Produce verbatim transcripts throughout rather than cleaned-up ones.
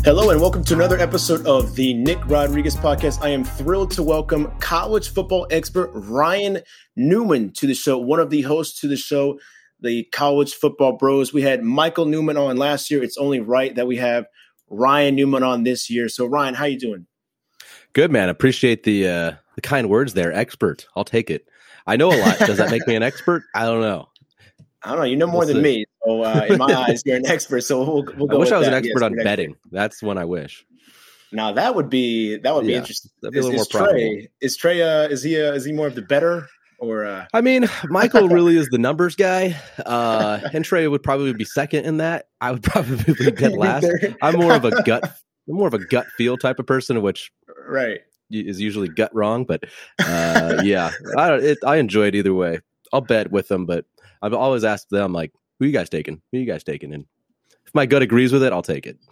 Hello and welcome to another episode of the Nick Rodriguez Podcast. I am thrilled to welcome college football expert Ryan Newman to the show, one of the hosts to the show, the College Football Bros. We had Michael Newman on last year. It's only right that we have Ryan Newman on this year. So Ryan, how you doing? Good, man. Appreciate the uh, the kind words there. Expert. I'll take it. I know a lot. Does that make me an expert? I don't know. I don't know. You know more we'll than see. me. So uh, in my eyes, you're an expert. So we'll, we'll go I wish I was that. an expert yes, on betting. Expert. That's when I wish. Now that would be that would be yeah, interesting. That'd be is, a little is more Trey, is Trey? Uh, is he? Uh, is he more of the better? Or uh... I mean, Michael really is the numbers guy, uh, and Trey would probably be second in that. I would probably be dead last. I'm more of a gut, I'm more of a gut feel type of person, which right is usually gut wrong. But uh, yeah, I don't. It, I enjoy it either way. I'll bet with them, but I've always asked them like, "Who you guys taking? Who you guys taking?" And if my gut agrees with it, I'll take it.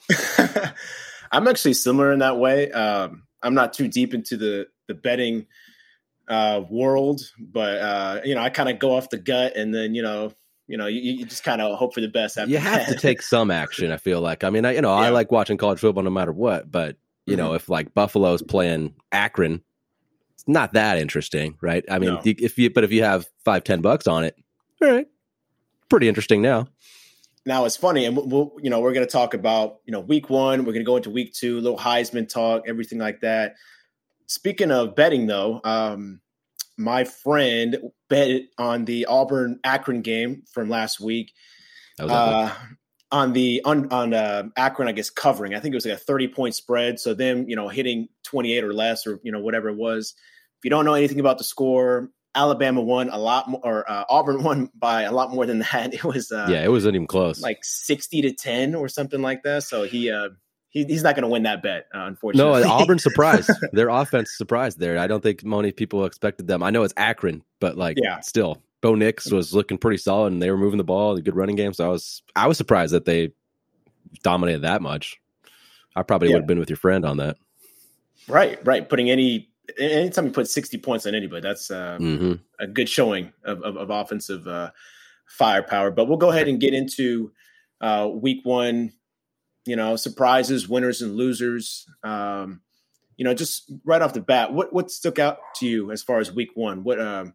I'm actually similar in that way. Um, I'm not too deep into the the betting uh, world, but uh, you know, I kind of go off the gut, and then you know, you know, you, you just kind of hope for the best. After you have that. to take some action. I feel like. I mean, I, you know, yeah. I like watching college football no matter what, but you mm-hmm. know, if like Buffalo's playing Akron, it's not that interesting, right? I mean, no. if you but if you have five, ten bucks on it, all right, pretty interesting now. Now it's funny, and we'll, you know, we're going to talk about, you know, week one. We're going to go into week two, a little Heisman talk, everything like that. Speaking of betting, though, um, my friend bet on the Auburn Akron game from last week. That was uh, on the on on uh, Akron, I guess covering. I think it was like a thirty point spread. So them, you know, hitting twenty-eight or less, or you know, whatever it was. If you don't know anything about the score, Alabama won a lot more, or uh, Auburn won by a lot more than that. It was uh, yeah, it wasn't even close, like sixty to ten or something like that. So he uh, he he's not going to win that bet, uh, unfortunately. No, Auburn surprised. Their offense surprised there. I don't think many people expected them. I know it's Akron, but like yeah. still, Bo Nix was looking pretty solid, and they were moving the ball, a good running game. So I was I was surprised that they dominated that much. I probably yeah. would have been with your friend on that. Right, right. Putting any. Anytime you put sixty points on anybody, that's uh, mm-hmm. a good showing of, of, of offensive uh, firepower. But we'll go ahead and get into uh, week one, you know, surprises, winners and losers. Um, you know, just right off the bat, what what stuck out to you as far as week one? What um,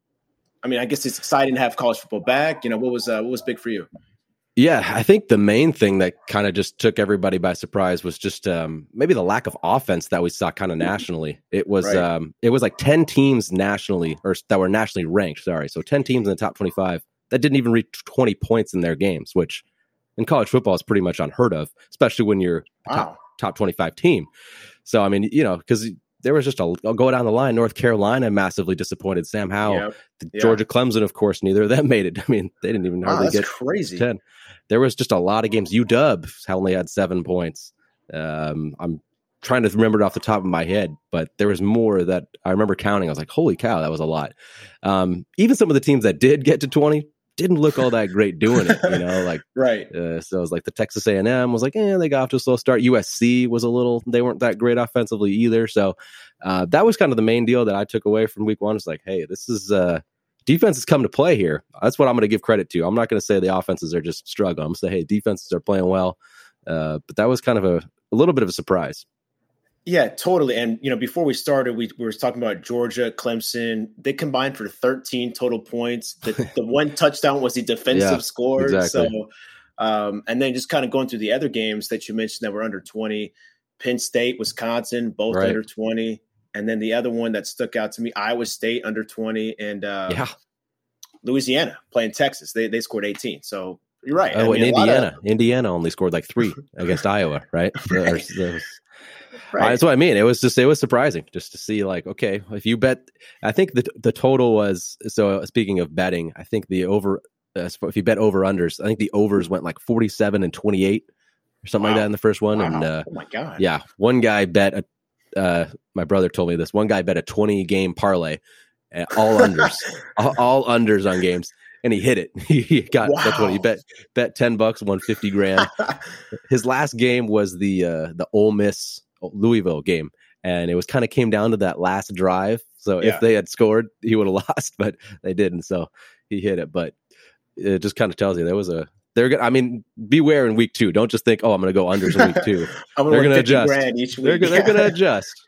I mean, I guess it's exciting to have college football back. You know, what was uh, what was big for you? Yeah, I think the main thing that kind of just took everybody by surprise was just um, maybe the lack of offense that we saw kind of nationally. It was right. um, it was like ten teams nationally, or that were nationally ranked. Sorry, so ten teams in the top twenty-five that didn't even reach twenty points in their games, which in college football is pretty much unheard of, especially when you're a wow. top top twenty-five team. So I mean, you know, because there was just a I'll go down the line. North Carolina massively disappointed. Sam Howell, yep. Yep. Georgia, Clemson, of course, neither of them made it. I mean, they didn't even wow, hardly that's get crazy. ten. There was just a lot of games. U W only had seven points. Um, I'm trying to remember it off the top of my head, but there was more that I remember counting. I was like, holy cow, that was a lot. Um, even some of the teams that did get to twenty didn't look all that great doing it, you know, like, right. Uh, so it was like the Texas A and M was like, eh, they got off to a slow start. U S C was a little, they weren't that great offensively either. So uh, that was kind of the main deal that I took away from week one. It's like, hey, this is, uh, defense has come to play here. That's what I'm going to give credit to. I'm not going to say the offenses are just struggling. I'm going to say, hey, defenses are playing well. Uh, but that was kind of a, a little bit of a surprise. Yeah, totally. And, you know, before we started, we, we were talking about Georgia, Clemson. They combined for thirteen total points. The, the one touchdown was the defensive yeah, score. Exactly. So, um, and then just kind of going through the other games that you mentioned that were under twenty, Penn State, Wisconsin, both right. under twenty. And then the other one that stuck out to me, Iowa State under twenty, and uh, yeah. Louisiana playing Texas. They they scored eighteen. So you're right. Oh, I mean, and Indiana. of... Indiana only scored like three against Iowa, right? There's, there's... Right. That's what I mean. It was just, it was surprising just to see like, okay, if you bet, I think the the total was, so speaking of betting, I think the over, uh, if you bet over unders, I think the overs went like forty-seven and twenty-eight or something wow. like that in the first one. Wow. And uh, oh my God. Yeah. One guy bet, a, uh, my brother told me this, one guy bet a twenty game parlay, uh, all unders, all, all unders on games. And he hit it. He got wow. that's what he bet. Bet ten bucks, won fifty grand. His last game was the uh, the Ole Miss Louisville game, and it was kind of came down to that last drive. So yeah. if they had scored, he would have lost, but they didn't. So he hit it. But it just kind of tells you there was a they're gonna. I mean, beware in week two. Don't just think, oh, I'm going to go unders in week two. I'm they're going to adjust. Each week. They're, yeah. they're going to adjust.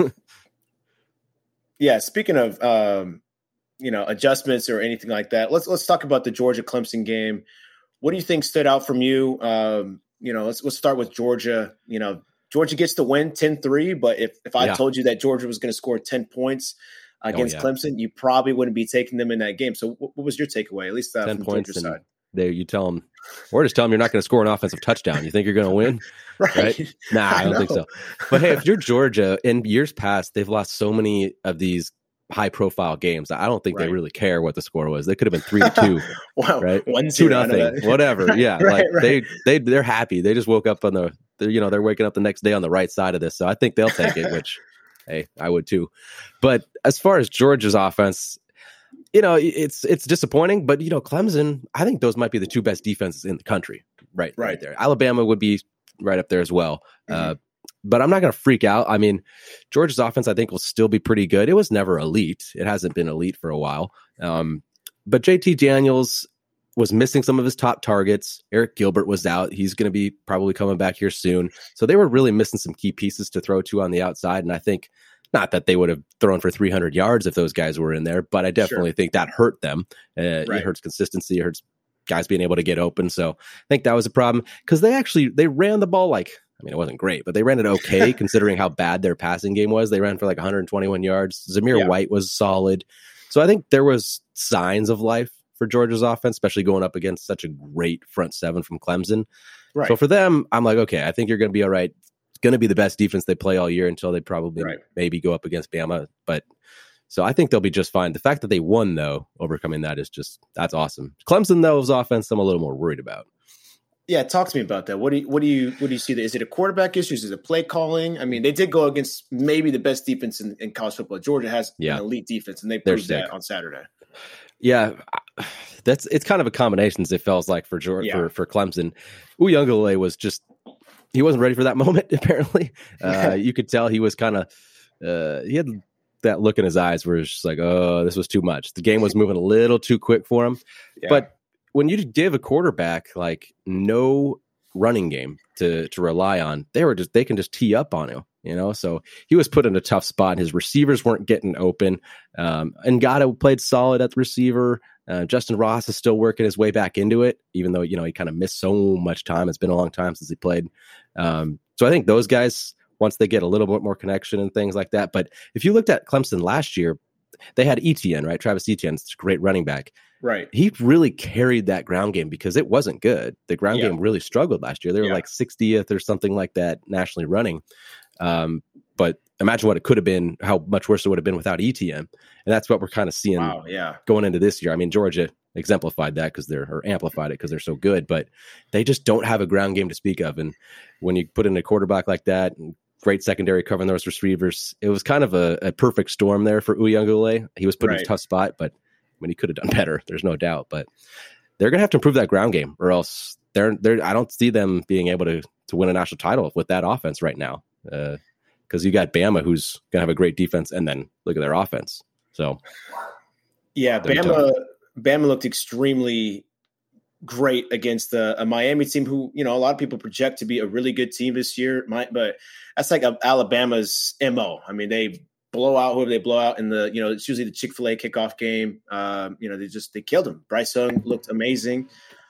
Yeah. Speaking of, um, you know, adjustments or anything like that, let's let's talk about the Georgia Clemson game. What do you think stood out from you? Um, you know, let's let's start with Georgia. You know, Georgia gets the win ten three, but if if I yeah. told you that Georgia was going to score ten points against oh, yeah. Clemson, you probably wouldn't be taking them in that game. So what, what was your takeaway, at least uh, ten from points Georgia's side? There, you tell them, or just tell them you're not going to score an offensive touchdown. You think you're going to win? right. right? Nah, I don't I think so. But hey, if you're Georgia, in years past, they've lost so many of these high-profile games. I don't think right. they really care what the score was. They could have been three to two, wow, right? One two nothing, whatever. Yeah, right, like right. they they they're happy. They just woke up on the, you know, they're waking up the next day on the right side of this. So I think they'll take it. Which, hey, I would too. But as far as Georgia's offense, you know, it's it's disappointing. But you know, Clemson, I think those might be the two best defenses in the country. Right, right, right there. Alabama would be right up there as well. Mm-hmm. Uh, But I'm not going to freak out. I mean, Georgia's offense, I think, will still be pretty good. It was never elite. It hasn't been elite for a while. Um, but J T Daniels was missing some of his top targets. Eric Gilbert was out. He's going to be probably coming back here soon. So they were really missing some key pieces to throw to on the outside. And I think, not that they would have thrown for three hundred yards if those guys were in there, but I definitely sure. think that hurt them. Uh, right. It hurts consistency. It hurts guys being able to get open. So I think that was a problem because they actually, they ran the ball like, I mean, it wasn't great, but they ran it okay considering how bad their passing game was. They ran for like one hundred twenty-one yards. Zamir yeah. White was solid. So I think there was signs of life for Georgia's offense, especially going up against such a great front seven from Clemson. Right. So for them, I'm like, okay, I think you're going to be all right. It's going to be the best defense they play all year until they probably right. maybe go up against Bama. But so I think they'll be just fine. The fact that they won, though, overcoming that is just, that's awesome. Clemson, though's offense, I'm a little more worried about. Yeah, talk to me about that. What do you what do you what do you see there? Is it a quarterback issue? Is it a play calling? I mean, they did go against maybe the best defense in, in college football. Georgia has yeah. an elite defense, and they proved that on Saturday. Yeah, that's it's kind of a combination. It feels like for Georgia, yeah. for for Clemson, Uiagalelei was just he wasn't ready for that moment. Apparently, uh, you could tell he was kind of uh, he had that look in his eyes where it's just like, oh, this was too much. The game was moving a little too quick for him, yeah. but. When you give a quarterback like no running game to to rely on, they were just they can just tee up on him, you know. So he was put in a tough spot. His receivers weren't getting open. Um, Ngata played solid at the receiver. Uh, Justin Ross is still working his way back into it, even though you know he kind of missed so much time. It's been a long time since he played. Um, so I think those guys, once they get a little bit more connection and things like that. But if you looked at Clemson last year, they had Etienne, right? Travis Etienne, it's a great running back. Right. He really carried that ground game because it wasn't good. The ground yeah. game really struggled last year. They were yeah. like sixtieth or something like that nationally running. Um, but imagine what it could have been, how much worse it would have been without Etienne. And that's what we're kind of seeing wow, yeah. going into this year. I mean, Georgia exemplified that because they're, or amplified it because they're so good, but they just don't have a ground game to speak of. And when you put in a quarterback like that, and great secondary covering those receivers, it was kind of a, a perfect storm there for Uiagalelei. He was put right. in a tough spot, but I mean, he could have done better. There's no doubt, but they're going to have to improve that ground game, or else they're they're. I don't see them being able to to win a national title with that offense right now. Because uh, you got Bama, who's going to have a great defense, and then look at their offense. So, yeah, Bama Bama looked extremely great against a, a Miami team who, you know, a lot of people project to be a really good team this year. My, but that's like a, Alabama's M O. I mean, they blow out whoever they blow out in the, you know, it's usually the Chick-fil-A kickoff game. Um, you know, they just, they killed him. Bryce Young looked amazing.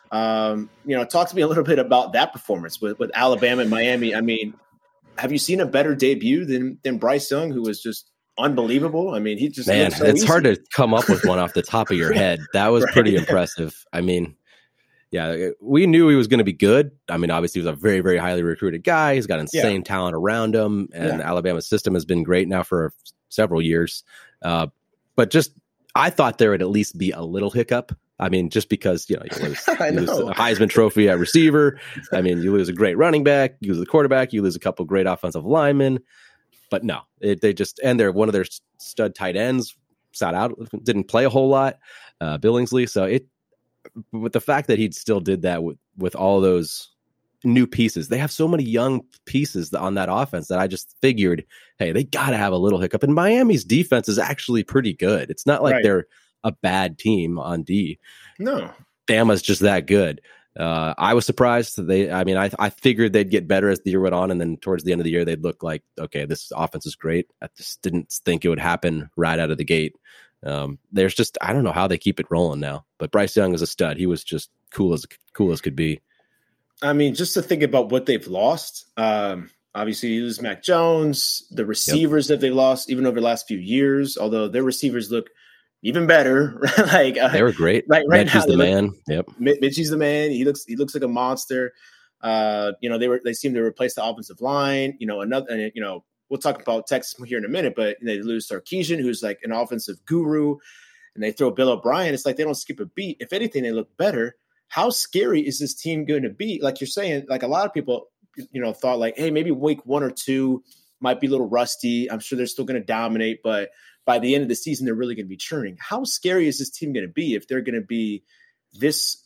Um, you know, talk to me a little bit about that performance with, with Alabama and Miami. I mean, have you seen a better debut than, than Bryce Young, who was just unbelievable? I mean, he just, man, so it's easy. hard to come up with one off the top of your head. That was right. pretty impressive. I mean, yeah, we knew he was going to be good. I mean, obviously, he was a very, very highly recruited guy. He's got insane yeah. talent around him, and yeah. Alabama's system has been great now for several years. Uh, but just, I thought there would at least be a little hiccup. I mean, just because, you know, you lose, you lose a Heisman Trophy at receiver. I mean, you lose a great running back, you lose a quarterback, you lose a couple great offensive linemen. But no, it, they just, and they're one of their stud tight ends sat out, didn't play a whole lot, uh, Billingsley. So it, with the fact that he still did that with, with all those new pieces, they have so many young pieces on that offense that I just figured, hey, they got to have a little hiccup. And Miami's defense is actually pretty good. It's not like right. they're a bad team on D. No. Bama's just that good. Uh, I was surprised. They, I mean, I I figured they'd get better as the year went on, and then towards the end of the year, they'd look like, okay, this offense is great. I just didn't think it would happen right out of the gate. Um, there's just, I don't know how they keep it rolling now. But Bryce Young is a stud. He was just cool as cool as could be. I mean, just to think about what they've lost. Um, obviously, you lose Mac Jones, the receivers yep. that they lost even over the last few years. Although their receivers look even better. like uh, they were great. Right, right Mitchie's now, the man. Look, yep, Mitchie's the man. He looks he looks like a monster. Uh, you know, they were they seem to replace the offensive line. You know, another. And, you know, we'll talk about Texas here in a minute, but they lose Sarkisian, who's like an offensive guru, and they throw Bill O'Brien. It's like they don't skip a beat. If anything, they look better. How scary is this team going to be? Like you're saying, like a lot of people, you know, thought like, hey, maybe week one or two might be a little rusty. I'm sure they're still going to dominate, but by the end of the season, they're really going to be churning. How scary is this team going to be if they're going to be this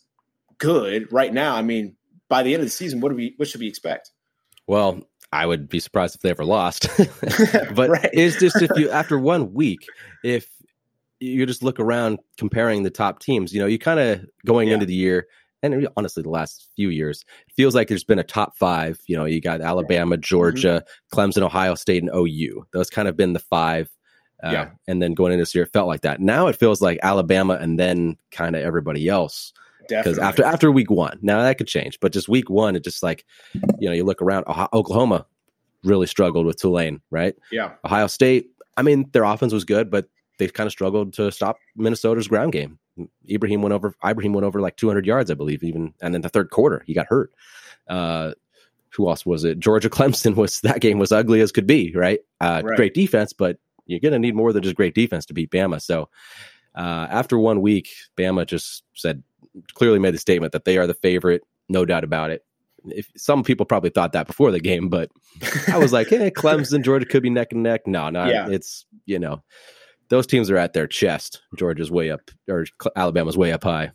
good right now? I mean, by the end of the season, what do we, what should we expect? Well, I would be surprised if they ever lost, but right. it's just if you, after one week, if you just look around comparing the top teams, you know, you kind of going yeah. into the year, and honestly, the last few years, it feels like there's been a top five. You know, you got Alabama, Georgia, mm-hmm. Clemson, Ohio State, and O U. Those kind of been the five. Uh, yeah. And then going into this year, it felt like that. Now it feels like Alabama and then kind of everybody else. Because after after week one, now that could change. But just week one, it just like, you know, you look around, Oklahoma really struggled with Tulane, right? Yeah. Ohio State, I mean, their offense was good, but they kind of struggled to stop Minnesota's ground game. Ibrahim went over, Ibrahim went over like two hundred yards, I believe, even. And in the third quarter, he got hurt. Uh, who else was it? Georgia Clemson was, that game was ugly as could be, right? Uh, right. Great defense, but you're going to need more than just great defense to beat Bama. So uh, after one week, Bama just said, clearly made the statement that they are the favorite, no doubt about it. If some people probably thought that before the game, but I was like, hey, Clemson, Georgia could be neck and neck. No, no, yeah. It's, you know, those teams are at their chest. Georgia's way up, or Alabama's way up high.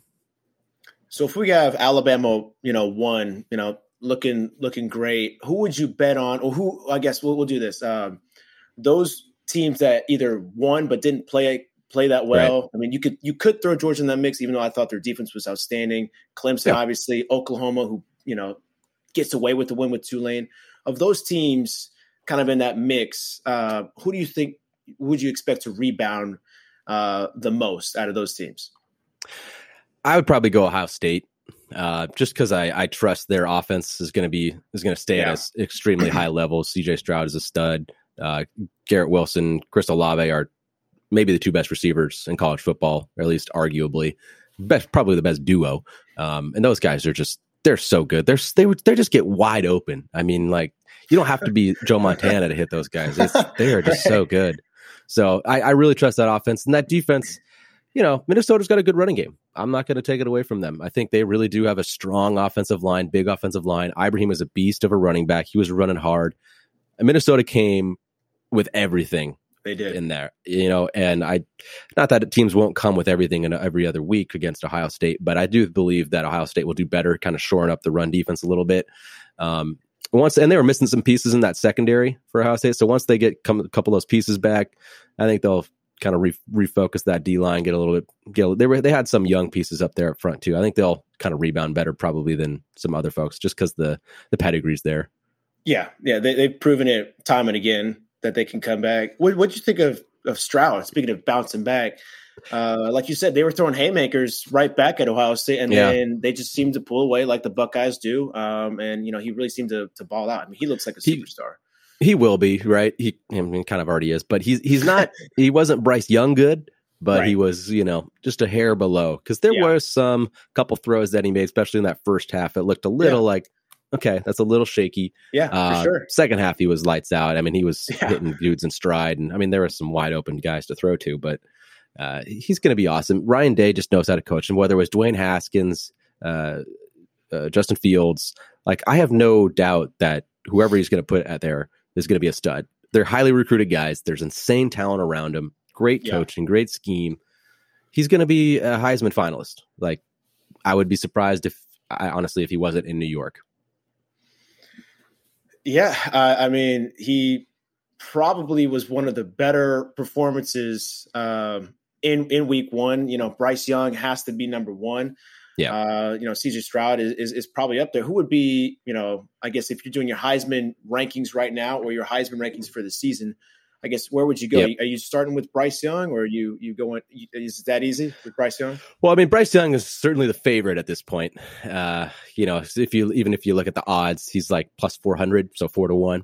So if we have Alabama, you know, one, you know, looking looking great, who would you bet on? Or who, I guess we'll, we'll do this. Um, those teams that either won but didn't play play that well. Right. I mean, you could you could throw Georgia in that mix, even though I thought their defense was outstanding. Clemson, yeah. obviously, Oklahoma, who, you know, gets away with the win with Tulane. Of those teams kind of in that mix, uh, who do you think would you expect to rebound uh, the most out of those teams? I would probably go Ohio State, uh, just because I, I trust their offense is going to be is going to stay yeah. at an extremely high level. C J Stroud is a stud. Uh, Garrett Wilson, Chris Olave are maybe the two best receivers in college football, or at least arguably best, probably the best duo. Um, and those guys are just, they're so good. They're, they would, they just get wide open. I mean, like, you don't have to be Joe Montana to hit those guys. It's, they are just so good. So I, I really trust that offense and that defense. You know, Minnesota's got a good running game. I'm not going to take it away from them. I think they really do have a strong offensive line, big offensive line. Ibrahim is a beast of a running back. He was running hard. And Minnesota came with everything. They did in there, you know, and I, not that teams won't come with everything in every other week against Ohio State, but I do believe that Ohio State will do better, kind of shoring up the run defense a little bit. Um, once, and they were missing some pieces in that secondary for Ohio State. So once they get come, a couple of those pieces back, I think they'll kind of re- refocus that D line, get a little bit, get, they were, they had some young pieces up there up front too. I think they'll kind of rebound better probably than some other folks, just because the, the pedigree's there. Yeah. Yeah. They, they've proven it time and again that they can come back. What what did you think of, of Stroud? Speaking of bouncing back, uh, like you said, they were throwing haymakers right back at Ohio State, and yeah. then they just seemed to pull away like the Buckeyes do. Um, and you know, he really seemed to to ball out. I mean, he looks like a he, superstar. He will be, right? He I mean, kind of already is, but he's he's not. He wasn't Bryce Young good, but right. he was, you know, just a hair below. Because there yeah. was some couple throws that he made, especially in that first half. It looked a little yeah. like. Okay, that's a little shaky. Yeah, uh, for sure. Second half, he was lights out. I mean, he was yeah. hitting dudes in stride. And I mean, there were some wide open guys to throw to, but uh, he's going to be awesome. Ryan Day just knows how to coach. And whether it was Dwayne Haskins, uh, uh, Justin Fields, like I have no doubt that whoever he's going to put at there is going to be a stud. They're highly recruited guys. There's insane talent around him. Great yeah. coaching, great scheme. He's going to be a Heisman finalist. Like, I would be surprised if, I, honestly, if he wasn't in New York. Yeah, uh, I mean, he probably was one of the better performances um, in in week one. You know, Bryce Young has to be number one. Yeah. Uh, you know, C J Stroud is, is is probably up there. Who would be, you know, I guess if you're doing your Heisman rankings right now or your Heisman rankings for the season, I guess where would you go? Yep. Are you starting with Bryce Young, or are you you going? Is it that easy with Bryce Young? Well, I mean, Bryce Young is certainly the favorite at this point. Uh, you know, if you even if you look at the odds, he's like plus four hundred, so four to one.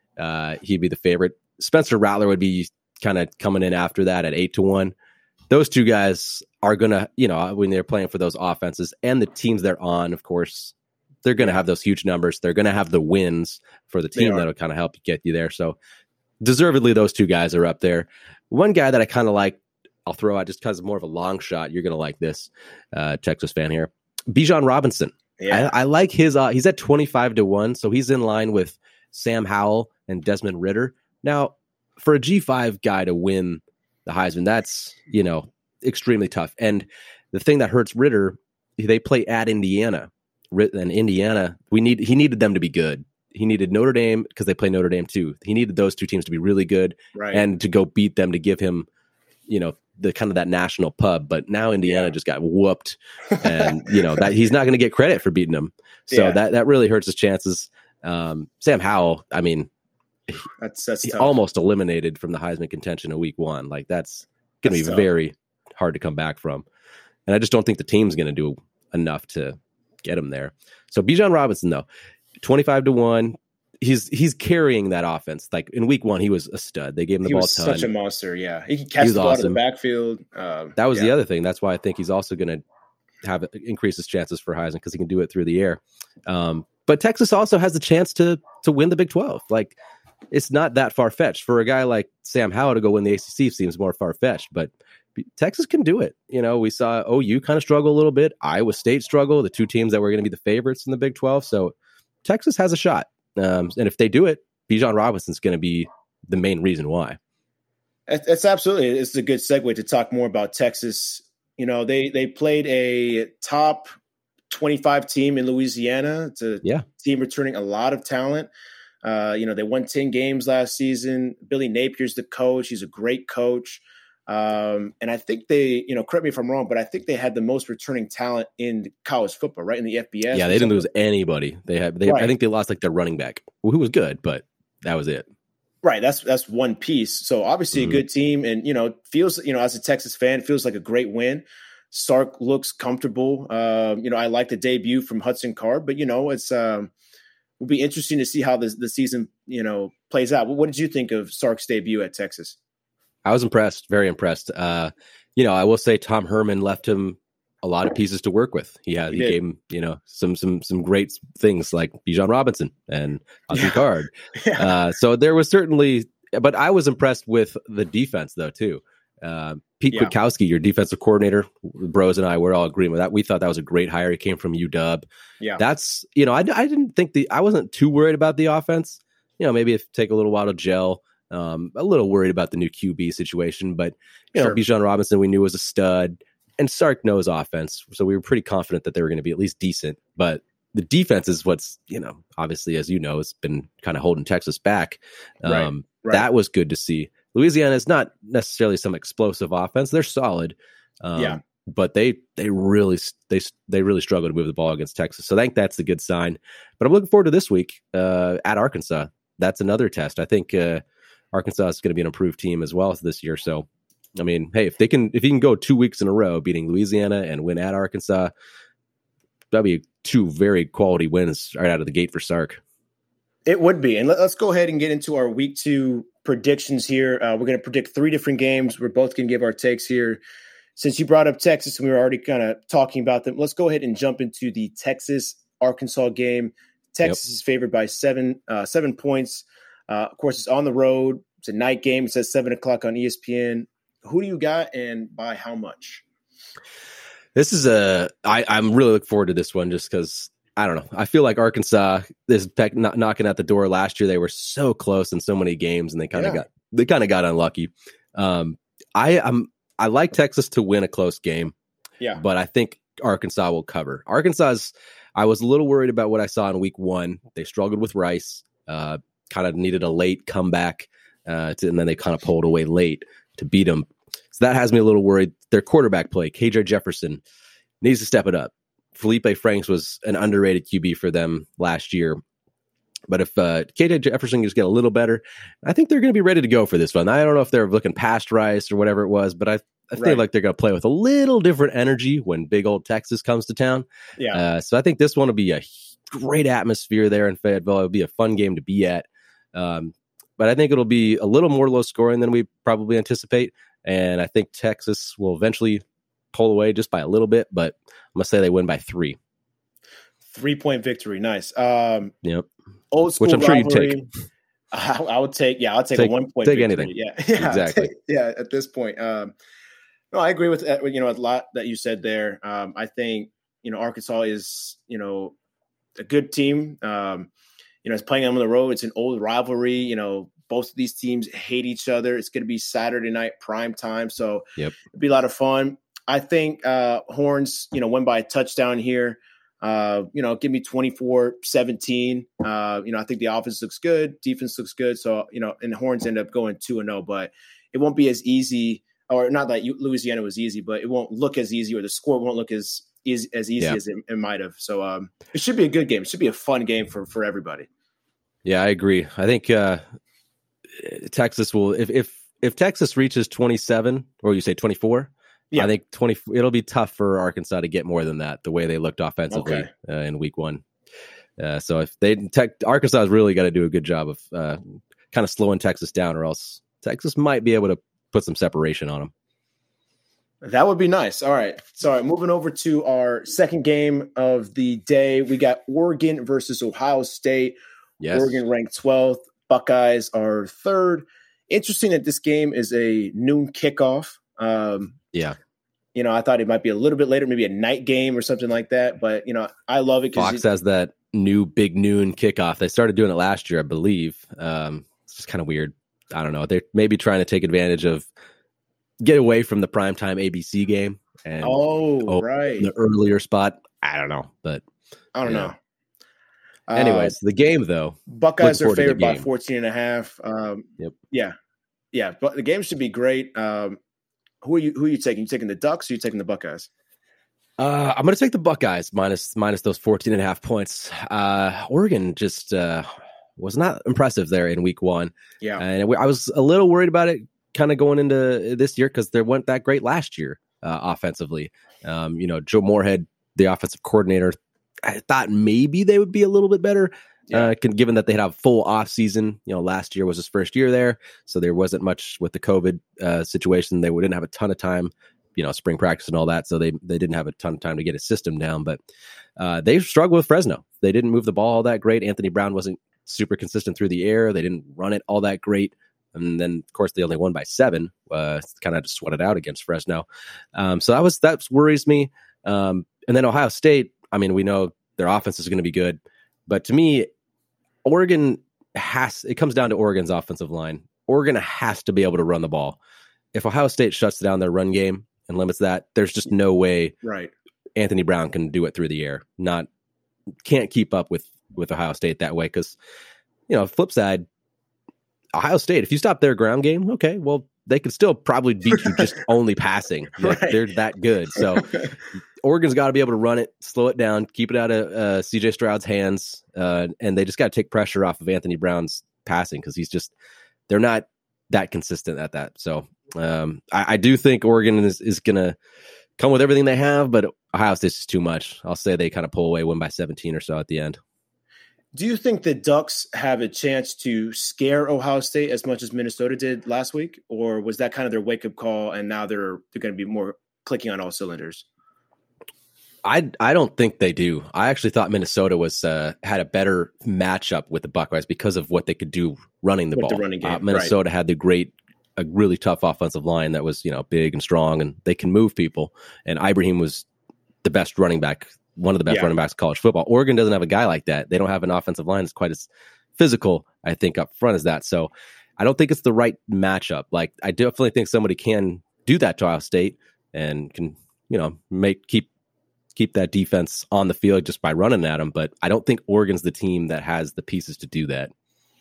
Uh, he'd be the favorite. Spencer Rattler would be kind of coming in after that at eight to one. Those two guys are gonna, you know, when they're playing for those offenses and the teams they're on, of course, they're gonna have those huge numbers. They're gonna have the wins for the team that'll kind of help get you there. So. Deservedly, those two guys are up there. One guy that I kind of like, I'll throw out just because more of a long shot. You're going to like this, uh, Texas fan here. Bijan Robinson. Yeah. I, I like his, uh, he's at twenty-five to one. So he's in line with Sam Howell and Desmond Ridder. Now, for a G five guy to win the Heisman, that's, you know, extremely tough. And the thing that hurts Ridder, they play at Indiana. And Indiana, we need, he needed them to be good. He needed Notre Dame because they play Notre Dame too. He needed those two teams to be really good right. and to go beat them to give him, you know, the kind of that national pub. But now Indiana yeah. just got whooped, and you know that he's not going to get credit for beating them. So yeah. that that really hurts his chances. Um, Sam Howell, I mean, that's that's he tough. almost eliminated from the Heisman contention in week one. Like that's going to be tough. Very hard to come back from. And I just don't think the team's going to do enough to get him there. So Bijan Robinson, though. twenty-five to one. He's he's carrying that offense. Like in week one, he was a stud. They gave him the he ball was ton. Such a monster, yeah. He can catch the ball awesome. In the backfield. Um, that was yeah. the other thing. That's why I think he's also going to have increase his chances for Heisman because he can do it through the air. Um, but Texas also has the chance to to win the Big twelve. Like it's not that far fetched for a guy like Sam Howell to go win the A C C. Seems more far fetched, but Texas can do it. You know, we saw O U kind of struggle a little bit. Iowa State struggle. The two teams that were going to be the favorites in the Big twelve. So. Texas has a shot. Um, and if they do it, Bijan Robinson's going to be the main reason why. It's absolutely. It's a good segue to talk more about Texas. You know, they they played a top twenty-five team in Louisiana. It's a yeah. team returning a lot of talent. Uh, you know, they won ten games last season. Billy Napier's the coach. He's a great coach. Um, and I think they, you know, correct me if I'm wrong, but I think they had the most returning talent in college football, right? In the F B S. Yeah, they didn't lose anybody. They had, they, right. I think they lost like their running back, who was good, but that was it. Right. That's, that's one piece. So obviously mm-hmm. a good team and, you know, feels, you know, as a Texas fan, feels like a great win. Sark looks comfortable. Um, you know, I like the debut from Hudson Card, but you know, it's, um, will be interesting to see how this, the season, you know, plays out. What did you think of Sark's debut at Texas? I was impressed, very impressed. Uh, you know, I will say Tom Herman left him a lot of pieces to work with. He had, he, he gave him, you know, some some some great things like Bijan Robinson and Hudson Card. Yeah. Uh, so there was certainly, but I was impressed with the defense though too. Uh, Pete yeah. Kwiatkowski, your defensive coordinator, Bros and I were all agreeing with that. We thought that was a great hire. He came from U W. Yeah, that's you know, I, I didn't think the I wasn't too worried about the offense. You know, maybe if take a little while to gel. Um, a little worried about the new Q B situation, but you know, sure. Bijan Robinson we knew was a stud, and Sark knows offense, so we were pretty confident that they were going to be at least decent. But the defense is what's, you know, obviously as you know, it's been kind of holding Texas back. Um, right. Right. That was good to see. Louisiana is not necessarily some explosive offense; they're solid, um, yeah. But they they really they they really struggle to move the ball against Texas. So I think that's a good sign. But I'm looking forward to this week uh, at Arkansas. That's another test. I think. Uh, Arkansas is going to be an improved team as well this year. So, I mean, hey, if they can, if you can go two weeks in a row beating Louisiana and win at Arkansas, that'd be two very quality wins right out of the gate for Sark. It would be. And let's go ahead and get into our week two predictions here. Uh, we're going to predict three different games. We're both going to give our takes here. Since you brought up Texas and we were already kind of talking about them, let's go ahead and jump into the Texas-Arkansas game. Texas yep. is favored by seven, uh, seven points. Uh, of course, it's on the road. It's a night game. It says seven o'clock on E S P N. Who do you got and by how much? This is a – I'm really looking forward to this one just because, I don't know. I feel like Arkansas is peck, not knocking at the door. Last year they were so close in so many games and they kind of yeah. got they kind of got unlucky. Um, I I'm, I like Texas to win a close game, yeah, but I think Arkansas will cover. Arkansas's – I was a little worried about what I saw in week one. They struggled with Rice. Uh kind of needed a late comeback, uh, to, and then they kind of pulled away late to beat them. So that has me a little worried. Their quarterback play, K J Jefferson, needs to step it up. Felipe Franks was an underrated Q B for them last year. But if uh, K J Jefferson can just get a little better, I think they're going to be ready to go for this one. I don't know if they're looking past Rice or whatever it was, but I, I feel right. like they're going to play with a little different energy when big old Texas comes to town. Yeah. Uh, so I think this one will be a great atmosphere there in Fayetteville. It'll be a fun game to be at. Um, but I think it'll be a little more low scoring than we probably anticipate. And I think Texas will eventually pull away just by a little bit, but I'm going to say they win by three. Three-point victory. Nice. Um, yep. Old school Which I'm rivalry. sure you'd take. I, I would take, yeah, I'll take, take a one-point take victory. anything. Yeah, yeah exactly. Take, yeah, at this point. Um, no, I agree with, you know, a lot that you said there. Um, I think, you know, Arkansas is, you know, a good team. Um, you know, it's playing them on the road. It's an old rivalry. You know, both of these teams hate each other. It's going to be Saturday night prime time. So yep. it'll be a lot of fun. I think uh, Horns, you know, win by a touchdown here. Uh, you know, give me twenty-four seventeen. Uh, you know, I think the offense looks good. Defense looks good. So, you know, and the Horns end up going two and oh, but it won't be as easy, or not that Louisiana was easy, but it won't look as easy, or the score won't look as easy, as, easy yeah. as it, it might have. So um, it should be a good game. It should be a fun game for, for everybody. Yeah, I agree. I think uh, Texas will, if, if, if Texas reaches twenty-seven, or you say twenty-four, yeah. I think twenty. It'll be tough for Arkansas to get more than that. The way they looked offensively okay. uh, in week one. Uh, so if they tech, Arkansas has really got to do a good job of uh, kind of slowing Texas down, or else Texas might be able to put some separation on them. That would be nice. All right. So all right, moving over to our second game of the day, we got Oregon versus Ohio State. Yes. Oregon ranked twelfth. Buckeyes are third. Interesting that this game is a noon kickoff. Um, yeah. You know, I thought it might be a little bit later, maybe a night game or something like that. But, you know, I love it. Fox has that new big noon kickoff. They started doing it last year, I believe. Um, it's just kind of weird. I don't know. They're maybe trying to take advantage of, get away from the primetime A B C game. And oh, oh right. The earlier spot. I don't know. But I don't know. know. Anyways, uh, the game, though. Buckeyes are favored by fourteen and a half. Um, yep. Yeah. Yeah. But the game should be great. Um, who are you who are you taking? You taking the Ducks or are you taking the Buckeyes? Uh, I'm going to take the Buckeyes minus minus those fourteen and a half points. Uh, Oregon just uh, was not impressive there in week one. Yeah. And I was a little worried about it kind of going into this year because they weren't that great last year uh, offensively. Um, you know, Joe Moorhead, the offensive coordinator, I thought maybe they would be a little bit better, yeah. uh, given that they had a full off season. You know, last year was his first year there, so there wasn't much with the COVID uh, situation. They didn't have a ton of time, you know, spring practice and all that, so they they didn't have a ton of time to get his system down. But uh, they struggled with Fresno. They didn't move the ball all that great. Anthony Brown wasn't super consistent through the air. They didn't run it all that great. And then, of course, they only won by seven. Uh, kind of just sweated out against Fresno. Um, so that was that worries me. Um, and then Ohio State. I mean, we know their offense is going to be good, but to me, Oregon has. It comes down to Oregon's offensive line. Oregon has to be able to run the ball. If Ohio State shuts down their run game and limits that, there's just no way right. Anthony Brown can do it through the air. Not can't keep up with with Ohio State that way because, you know, flip side. Ohio State, if you stop their ground game, okay, well, they could still probably beat you just only passing. Like, right. They're that good. So Oregon's got to be able to run it, slow it down, keep it out of uh, C J Stroud's hands, uh, and they just got to take pressure off of Anthony Brown's passing because he's just – they're not that consistent at that. So um, I, I do think Oregon is, is going to come with everything they have, but Ohio State's just too much. I'll say they kind of pull away, win by seventeen or so at the end. Do you think the Ducks have a chance to scare Ohio State as much as Minnesota did last week, or was that kind of their wake-up call and now they're they're going to be more clicking on all cylinders? I I don't think they do. I actually thought Minnesota was uh, had a better matchup with the Buckeyes because of what they could do running the with ball. The running game, uh, Minnesota right. had the great, a really tough offensive line that was, you know, big and strong, and they can move people. And Ibrahim was the best running back. One of the best yeah. running backs in college football. Oregon doesn't have a guy like that. They don't have an offensive line that's quite as physical, I think, up front as that. So I don't think it's the right matchup. Like, I definitely think somebody can do that to Ohio State and can, you know, make keep keep that defense on the field just by running at them. But I don't think Oregon's the team that has the pieces to do that.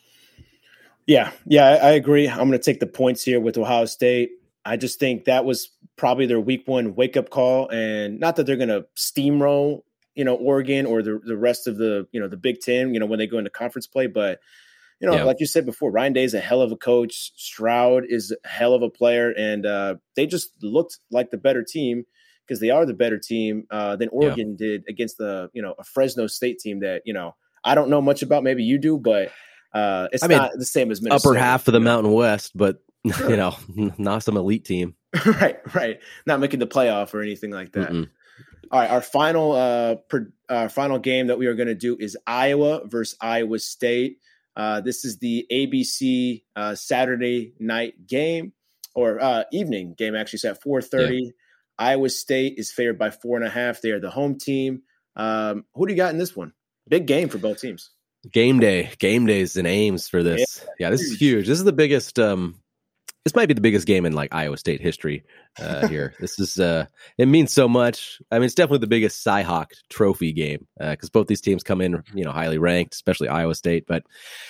Yeah, yeah, I, I agree. I'm going to take the points here with Ohio State. I just think that was probably their week one wake up call, and not that they're going to steamroll, you know, Oregon or the, the rest of the, you know, the Big Ten, you know, when they go into conference play. But, you know, yeah. like you said before, Ryan Day is a hell of a coach. Stroud is a hell of a player. And uh, they just looked like the better team because they are the better team uh, than Oregon yeah. did against the, you know, a Fresno State team that, you know, I don't know much about. Maybe you do, but uh, it's I mean, not the same as Minnesota. Upper half of the know? Mountain West, but, sure. you know, not some elite team. right, right. Not making the playoff or anything like that. Mm-mm. All right, our final uh, per, uh, final game that we are going to do is Iowa versus Iowa State. Uh, this is the A B C uh, Saturday night game or uh, evening game, actually. It's at four thirty. Yeah. Iowa State is favored by four and a half. They are the home team. Um, who do you got in this one? Big game for both teams. Game day. Game days and Ames for this. Yeah, yeah this huge. is huge. This is the biggest um, – this might be the biggest game in, like, Iowa State history uh, here. This is uh, – it means so much. I mean, it's definitely the biggest Cy-Hawk trophy game because uh, both these teams come in, you know, highly ranked, especially Iowa State. But,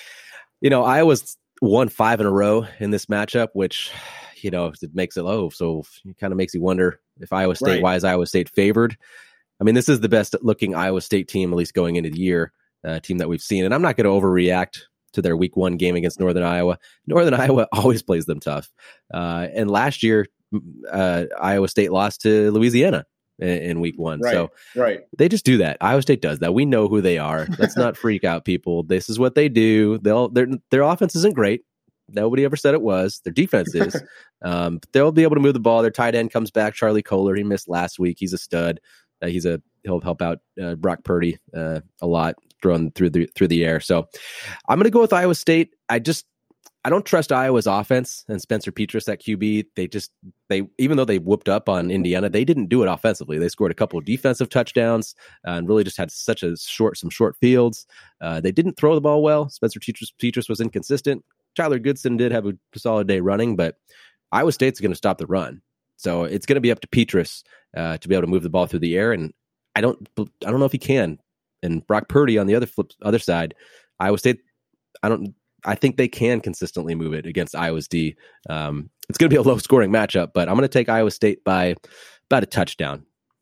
you know, Iowa's won five in a row in this matchup, which, you know, it makes it low. So it kind of makes you wonder if Iowa State, right. why is Iowa State favored? I mean, this is the best looking Iowa State team, at least going into the year, uh, team that we've seen. And I'm not going to overreact to their week one game against Northern Iowa. Northern Iowa always plays them tough. Uh, and last year, uh, Iowa State lost to Louisiana in, in week one. Right, so right. they just do that. Iowa State does that. We know who they are. Let's not freak out, people. This is what they do. They'll their their offense isn't great. Nobody ever said it was. Their defense is. um, they'll be able to move the ball. Their tight end comes back. Charlie Kohler. He missed last week. He's a stud. Uh, he's a he'll help out uh, Brock Purdy uh, a lot throwing through the through the air. So I'm going to go with Iowa State. I just I don't trust Iowa's offense and Spencer Petras at Q B. They just they even though they whooped up on Indiana, they didn't do it offensively. They scored a couple of defensive touchdowns uh, and really just had such a short some short fields. Uh, they didn't throw the ball well. Spencer Petras, Petras was inconsistent. Tyler Goodson did have a solid day running, but Iowa State's going to stop the run. So it's going to be up to Petras uh, to be able to move the ball through the air, and I don't, I don't know if he can. And Brock Purdy on the other flip, other side, Iowa State, I don't, I think they can consistently move it against Iowa's D. Um, it's going to be a low scoring matchup, but I'm going to take Iowa State by about a touchdown.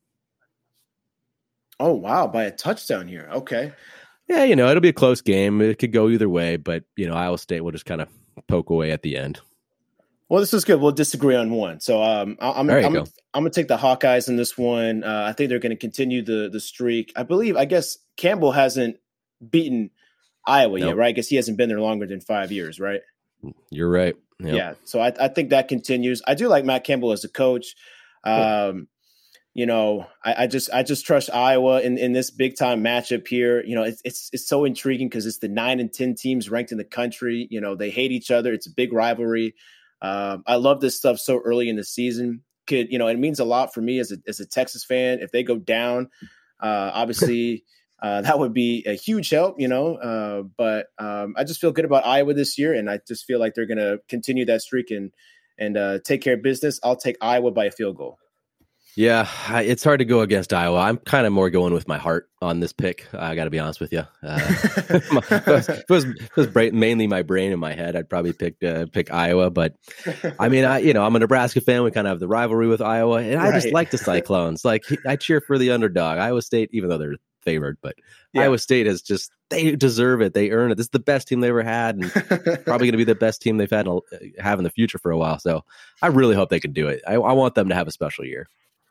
Oh wow, by a touchdown here. Okay. Yeah, you know it'll be a close game. It could go either way, but you know Iowa State will just kind of poke away at the end. Well, this is good. We'll disagree on one. So um, I'm I'm, I'm, I'm going to take the Hawkeyes in this one. Uh, I think they're going to continue the the streak. I believe, I guess Campbell hasn't beaten Iowa nope. yet, right? I guess he hasn't been there longer than five years, right? You're right. Yep. Yeah. So I, I think that continues. I do like Matt Campbell as a coach. Um, you know, I, I just I just trust Iowa in, in this big time matchup here. You know, it's it's it's so intriguing because it's the nine and ten teams ranked in the country. You know, they hate each other. It's a big rivalry. Um, I love this stuff so early in the season. Could you know? It means a lot for me as a as a Texas fan. If they go down, uh, obviously uh, that would be a huge help. You know, uh, but um, I just feel good about Iowa this year, and I just feel like they're going to continue that streak and and uh, take care of business. I'll take Iowa by a field goal. Yeah, it's hard to go against Iowa. I'm kind of more going with my heart on this pick. I got to be honest with you. Uh, if it was, if it was, if it was brain, mainly my brain in my head, I'd probably pick uh, pick Iowa. But I mean, I you know, I'm a Nebraska fan. We kind of have the rivalry with Iowa, and I right. just like the Cyclones. Like I cheer for the underdog, Iowa State, even though they're favored. But yeah. Iowa State has just they deserve it. They earn it. This is the best team they ever had, and probably going to be the best team they've had in, have in the future for a while. So I really hope they can do it. I, I want them to have a special year.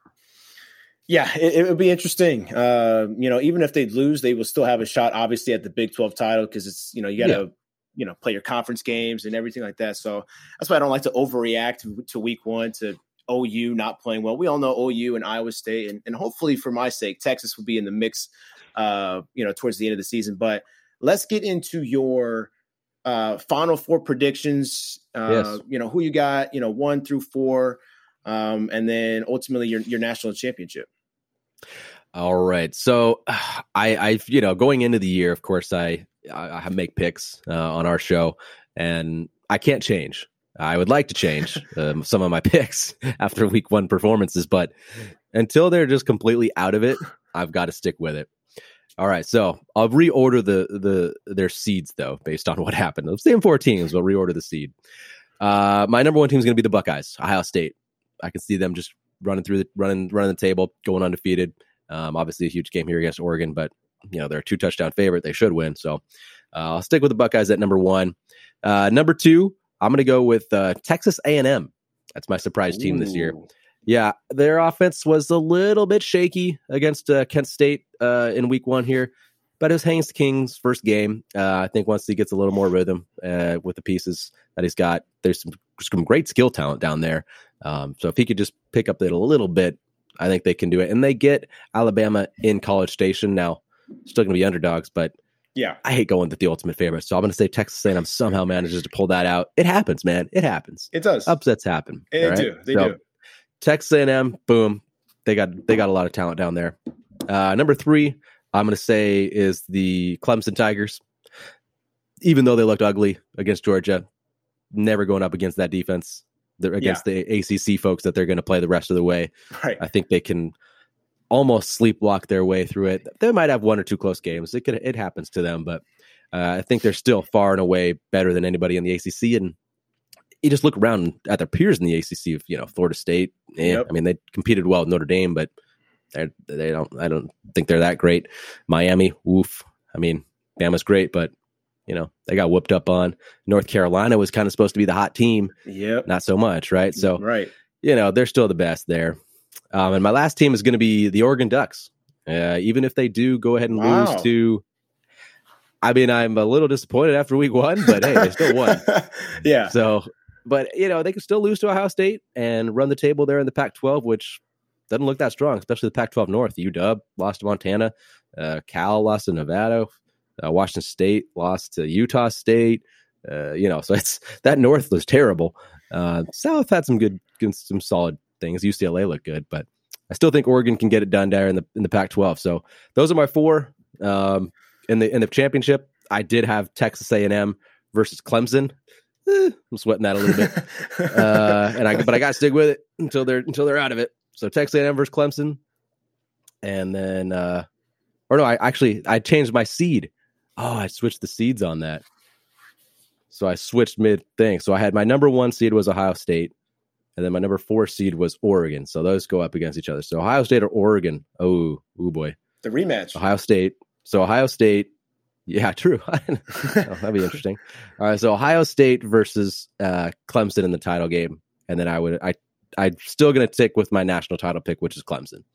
Yeah, it, it would be interesting. Uh, you know, even if they lose, they will still have a shot, obviously, at the Big twelve title because it's, you know, you got to, yeah. you know, play your conference games and everything like that. So that's why I don't like to overreact to, to week one, to O U not playing well. We all know O U and Iowa State, and, and hopefully for my sake, Texas will be in the mix, uh, you know, towards the end of the season. But let's get into your uh, Final Four predictions. Uh, yes. You know, who you got, you know, one through four, um, and then ultimately your your national championship. All right. So I, I, you know, going into the year, of course, I, I, I make picks uh, on our show, and I can't change. I would like to change um, some of my picks after week one performances, but until they're just completely out of it, I've got to stick with it. All right. So I'll reorder the, the, their seeds though, based on what happened. The same four teams, but reorder the seed. Uh, my number one team is going to be the Buckeyes, Ohio State. I can see them just running through the running running the table, going undefeated. Um, obviously, a huge game here against Oregon, but you know they're a two touchdown favorite. They should win. So uh, I'll stick with the Buckeyes at number one. Uh, number two, I'm going to go with uh, Texas A and M. That's my surprise team this year. Yeah, their offense was a little bit shaky against uh, Kent State uh, in week one here, but it was Haynes King's first game. Uh, I think once he gets a little more rhythm uh, with the pieces that he's got, there's some, some great skill talent down there. Um, so if he could just pick up it a little bit, I think they can do it. And they get Alabama in College Station. Now, still going to be underdogs, but yeah, I hate going with the ultimate favorite. So I'm going to say Texas A and M somehow manages to pull that out. It happens, man. It happens. It does. Upsets happen. They right? do. They so, do. Texas A and M, boom. They got they got a lot of talent down there. Uh, number three, I'm going to say is the Clemson Tigers. Even though they looked ugly against Georgia, never going up against that defense. They're against yeah. the A C C folks that they're going to play the rest of the way. Right. I think they can almost sleepwalk their way through it. They might have one or two close games. It could it happens to them, but uh, I think they're still far and away better than anybody in the A C C. And you just look around at their peers in the A C C. You know, Florida State. Eh, yep. I mean, they competed well with Notre Dame, but they they don't. I don't think they're that great. Miami, woof. I mean, Bama's great, but you know they got whooped up on. North Carolina was kind of supposed to be the hot team. Yep. Not so much, right? So, right. You know, they're still the best there. Um, and my last team is going to be the Oregon Ducks. Uh, even if they do go ahead and wow. lose to, I mean, I'm a little disappointed after week one, but hey, they still won. Yeah. So, but you know, they can still lose to Ohio State and run the table there in the Pac twelve, which doesn't look that strong, especially the Pac twelve North. U W lost to Montana, uh, Cal lost to Nevada, uh, Washington State lost to Utah State. Uh, you know, so it's that North was terrible. Uh, South had some good, good, some solid things. U C L A looked good, but I still think Oregon can get it done there in the in the Pac twelve. So those are my four. Um, in the in the championship, I did have Texas A and M versus Clemson. Eh, I'm sweating that a little bit, uh, and I but I got to stick with it until they're until they're out of it. So Texas A and M versus Clemson, and then uh, or no, I actually I changed my seed. Oh, I switched the seeds on that. So I switched mid thing. So I had my number one seed was Ohio State, and then my number four seed was Oregon. So those go up against each other. So Ohio State or Oregon? Oh, oh boy, the rematch. Ohio State. So Ohio State. Yeah, true. oh, that'd be interesting. All right, so Ohio State versus uh, Clemson in the title game, and then I would I I'm still going to stick with my national title pick, which is Clemson.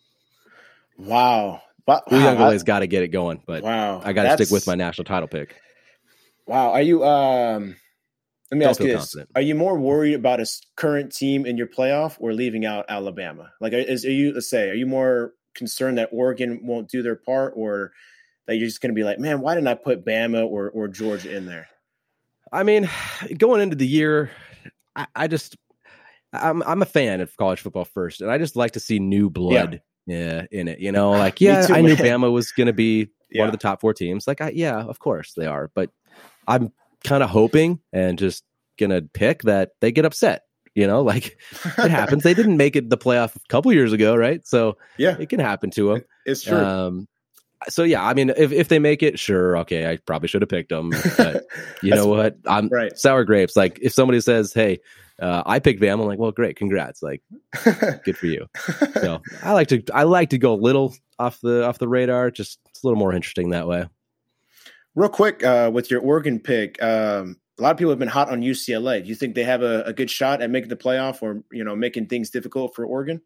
Wow, wow Uiagalelei's got to get it going, but wow, I got to stick with my national title pick. Wow, are you? Um, let me Don't ask you this: confident. Are you more worried about a current team in your playoff or leaving out Alabama? Like, is are you? Let's say, are you more concerned that Oregon won't do their part, or that you're just going to be like, man, why didn't I put Bama or or Georgia in there? I mean, going into the year, I, I just I'm I'm a fan of college football first, and I just like to see new blood yeah. in it. You know, like yeah, too, I knew Bama was going to be yeah. one of the top four teams. Like, I, yeah, of course they are, but I'm kind of hoping and just gonna pick that they get upset. You know, like it happens. They didn't make it the playoff a couple years ago, right? So yeah, it can happen to them. It's true. Um, so yeah, I mean, if, if they make it, sure, okay, I probably should have picked them. But you know what? I'm right. sour grapes. Like if somebody says, "Hey, uh, I picked Bama," I'm like, "Well, great, congrats! Like, good for you." So I like to I like to go a little off the off the radar. Just it's a little more interesting that way. Real quick, uh, with your Oregon pick, um, a lot of people have been hot on U C L A. Do you think they have a, a good shot at making the playoff, or you know, making things difficult for Oregon?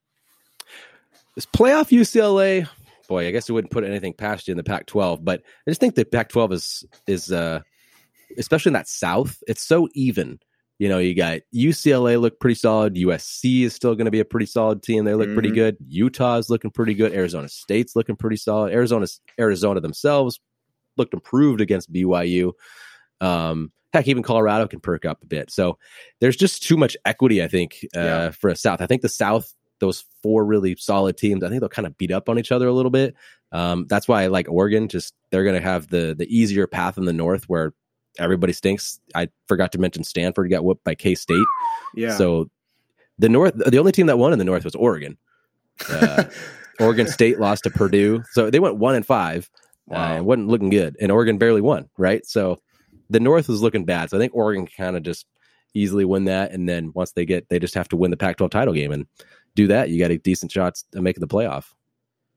This playoff U C L A, boy, I guess it wouldn't put anything past you in the Pac twelve, but I just think the Pac twelve is is uh, especially in that South, it's so even. You know, you got U C L A look pretty solid. U S C is still going to be a pretty solid team. They look mm-hmm. pretty good. Utah is looking pretty good. Arizona State's looking pretty solid. Arizona Arizona themselves looked improved against B Y U. Um, heck, even Colorado can perk up a bit. So there's just too much equity, I think, uh, yeah. for a South. I think the South, those four really solid teams, I think they'll kind of beat up on each other a little bit. Um, that's why I like Oregon. Just they're going to have the the easier path in the North where everybody stinks. I forgot to mention Stanford got whooped by K-State. Yeah. So the North, the only team that won in the North was Oregon. Uh, Oregon State lost to Purdue. So they went one and five. Wow. Uh, it wasn't looking good, and Oregon barely won, right? So the North was looking bad. So I think Oregon can kind of just easily win that, and then once they get, they just have to win the Pac twelve title game, and do that, you got a decent shots of making the playoff.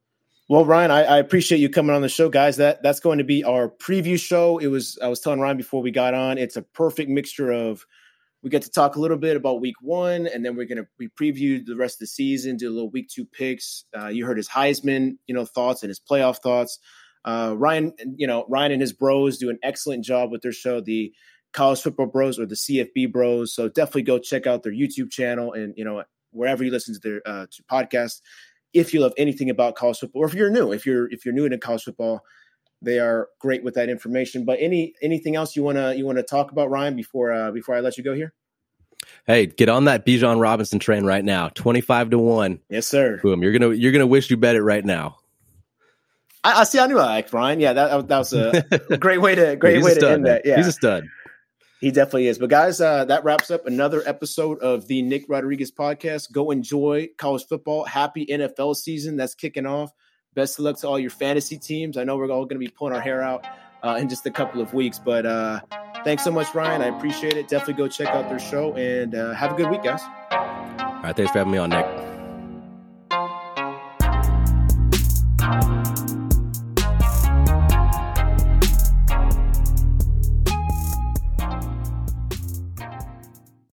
Well, Ryan, I, I appreciate you coming on the show, guys. That that's going to be our preview show. It was I was telling Ryan before we got on. It's a perfect mixture of we get to talk a little bit about week one, and then we're going to we preview the rest of the season, do a little week two picks. Uh, you heard his Heisman, you know, thoughts and his playoff thoughts. Uh, Ryan, you know, Ryan and his bros do an excellent job with their show, the College Football Bros or the C F B Bros. So definitely go check out their YouTube channel and, you know, wherever you listen to their uh, to podcasts. If you love anything about college football, or if you're new, if you're if you're new to college football, they are great with that information. But any anything else you wanna you wanna talk about, Ryan, before uh, before I let you go here? Hey, get on that Bijan Robinson train right now, twenty-five to one. Yes, sir. Boom! You're gonna you're gonna wish you bet it right now. I, I see. I knew I liked Ryan. Yeah, that that was a great way to great yeah, way stud, to end man. that. Yeah, he's a stud. He definitely is. But guys, uh, that wraps up another episode of the Nick Rodriguez podcast. Go enjoy college football. Happy N F L season that's kicking off. Best of luck to all your fantasy teams. I know we're all going to be pulling our hair out uh, in just a couple of weeks. But uh, thanks so much, Ryan. I appreciate it. Definitely go check out their show and uh, have a good week, guys. All right. Thanks for having me on, Nick.